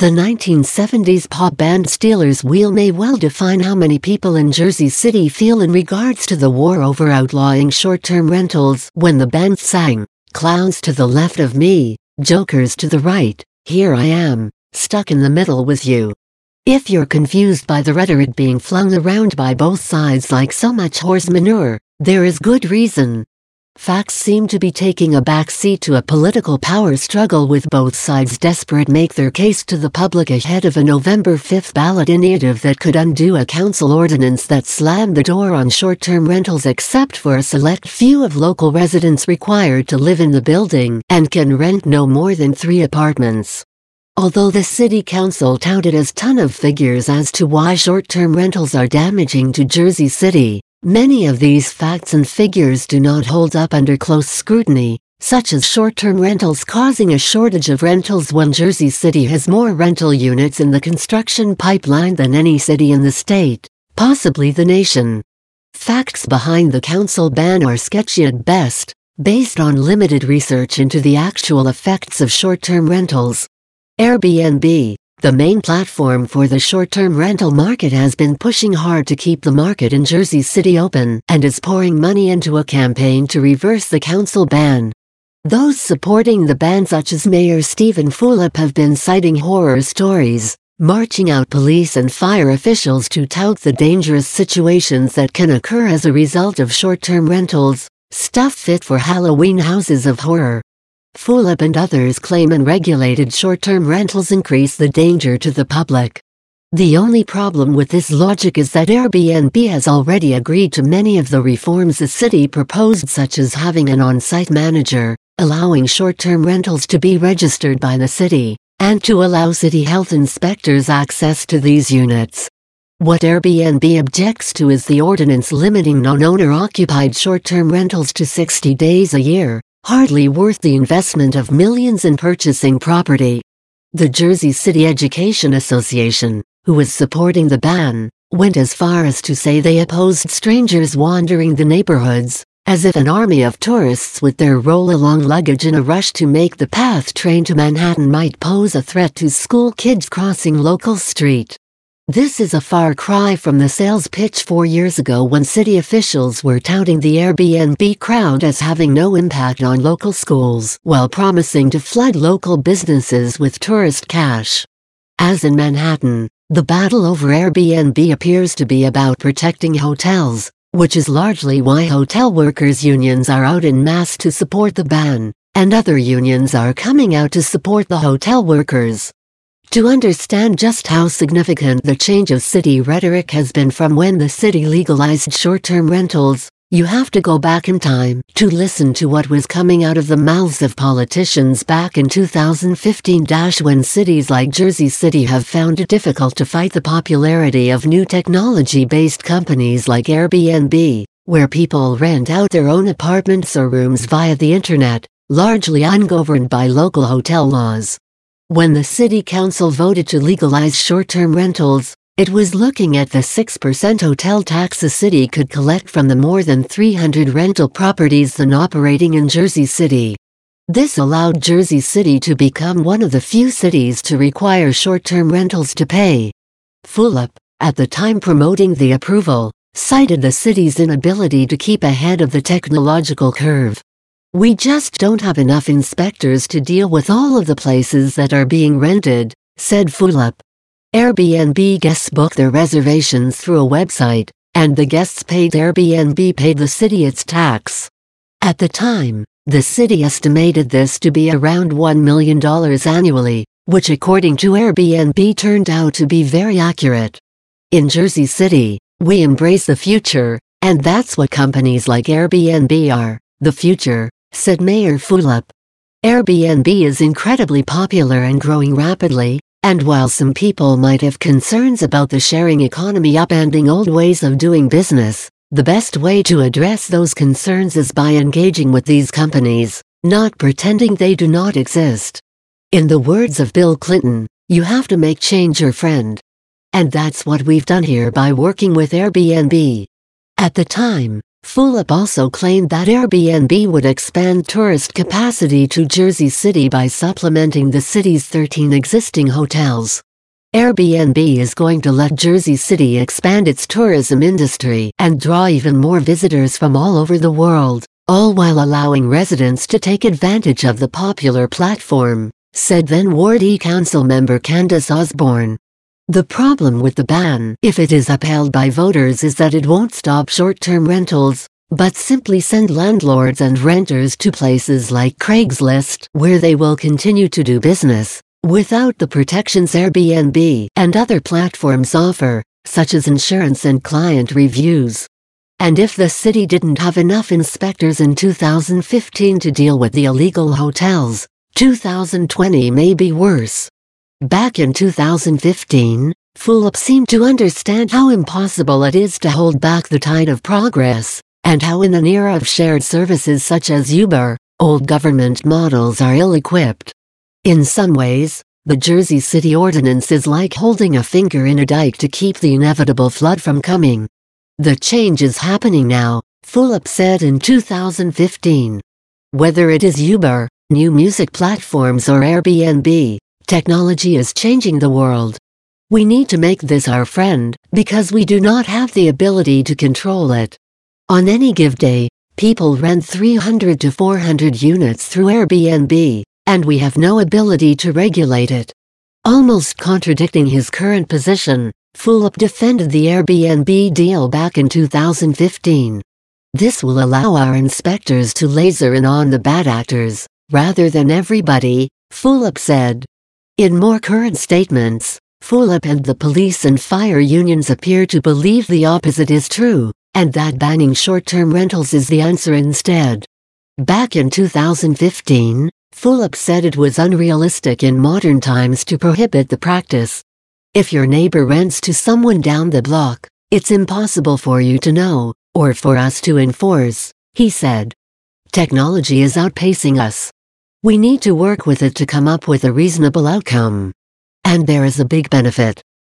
The 1970s pop band Stealers Wheel may well define how many people in Jersey City feel in regards to the war over outlawing short-term rentals when the band sang, "Clowns to the left of me, jokers to the right, here I am, stuck in the middle with you." If you're confused by the rhetoric being flung around by both sides like so much horse manure, there is good reason. Facts seem to be taking a backseat to a political power struggle, with both sides desperate to make their case to the public ahead of a November 5 ballot initiative that could undo a council ordinance that slammed the door on short-term rentals except for a select few of local residents required to live in the building and can rent no more than 3 apartments. Although the city council touted a ton of figures as to why short-term rentals are damaging to Jersey City, many of these facts and figures do not hold up under close scrutiny, such as short-term rentals causing a shortage of rentals when Jersey City has more rental units in the construction pipeline than any city in the state, possibly the nation. Facts behind the council ban are sketchy at best, based on limited research into the actual effects of short-term rentals. Airbnb, the main platform for the short-term rental market, has been pushing hard to keep the market in Jersey City open and is pouring money into a campaign to reverse the council ban. Those supporting the ban, such as Mayor Stephen Fulop, have been citing horror stories, marching out police and fire officials to tout the dangerous situations that can occur as a result of short-term rentals, stuff fit for Halloween houses of horror. Fulop and others claim unregulated short-term rentals increase the danger to the public. The only problem with this logic is that Airbnb has already agreed to many of the reforms the city proposed, such as having an on-site manager, allowing short-term rentals to be registered by the city, and to allow city health inspectors access to these units. What Airbnb objects to is the ordinance limiting non-owner occupied short-term rentals to 60 days a year, hardly worth the investment of millions in purchasing property. The Jersey City Education Association, who is supporting the ban, went as far as to say they opposed strangers wandering the neighborhoods, as if an army of tourists with their roll-along luggage in a rush to make the PATH train to Manhattan might pose a threat to school kids crossing local street. This is a far cry from the sales pitch 4 years ago when city officials were touting the Airbnb crowd as having no impact on local schools while promising to flood local businesses with tourist cash. As in Manhattan, the battle over Airbnb appears to be about protecting hotels, which is largely why hotel workers' unions are out en masse to support the ban, and other unions are coming out to support the hotel workers. To understand just how significant the change of city rhetoric has been from when the city legalized short-term rentals, you have to go back in time to listen to what was coming out of the mouths of politicians back in 2015, when cities like Jersey City have found it difficult to fight the popularity of new technology-based companies like Airbnb, where people rent out their own apartments or rooms via the internet, largely ungoverned by local hotel laws. When the city council voted to legalize short-term rentals, it was looking at the 6% hotel tax the city could collect from the more than 300 rental properties then operating in Jersey City. This allowed Jersey City to become one of the few cities to require short-term rentals to pay. Fulop, at the time promoting the approval, cited the city's inability to keep ahead of the technological curve. "We just don't have enough inspectors to deal with all of the places that are being rented," said Fulop. Airbnb guests book their reservations through a website, and the guests paid Airbnb paid the city its tax. At the time, the city estimated this to be around $1 million annually, which according to Airbnb turned out to be very accurate. In Jersey City, we embrace the future, and that's what companies like Airbnb are, the future, said Mayor Fulop. Airbnb is incredibly popular and growing rapidly, and while some people might have concerns about the sharing economy upending old ways of doing business, the best way to address those concerns is by engaging with these companies, not pretending they do not exist. In the words of Bill Clinton, you have to make change your friend. And that's what we've done here by working with Airbnb. At the time, Fulop also claimed that Airbnb would expand tourist capacity to Jersey City by supplementing the city's 13 existing hotels. Airbnb is going to let Jersey City expand its tourism industry and draw even more visitors from all over the world, all while allowing residents to take advantage of the popular platform, said then Ward E Council member Candace Osborne. The problem with the ban, if it is upheld by voters, is that it won't stop short-term rentals, but simply send landlords and renters to places like Craigslist, where they will continue to do business, without the protections Airbnb and other platforms offer, such as insurance and client reviews. And if the city didn't have enough inspectors in 2015 to deal with the illegal hotels, 2020 may be worse. Back in 2015, Fulop seemed to understand how impossible it is to hold back the tide of progress, and how in an era of shared services such as Uber, old government models are ill-equipped. In some ways, the Jersey City Ordinance is like holding a finger in a dike to keep the inevitable flood from coming. The change is happening now, Fulop said in 2015. Whether it is Uber, new music platforms or Airbnb, technology is changing the world. We need to make this our friend, because we do not have the ability to control it. On any given day, people rent 300 to 400 units through Airbnb, and we have no ability to regulate it. Almost contradicting his current position, Fulop defended the Airbnb deal back in 2015. This will allow our inspectors to laser in on the bad actors, rather than everybody, Fulop said. In more current statements, Fulop and the police and fire unions appear to believe the opposite is true, and that banning short-term rentals is the answer instead. Back in 2015, Fulop said it was unrealistic in modern times to prohibit the practice. If your neighbor rents to someone down the block, it's impossible for you to know, or for us to enforce, he said. Technology is outpacing us. We need to work with it to come up with a reasonable outcome. And there is a big benefit.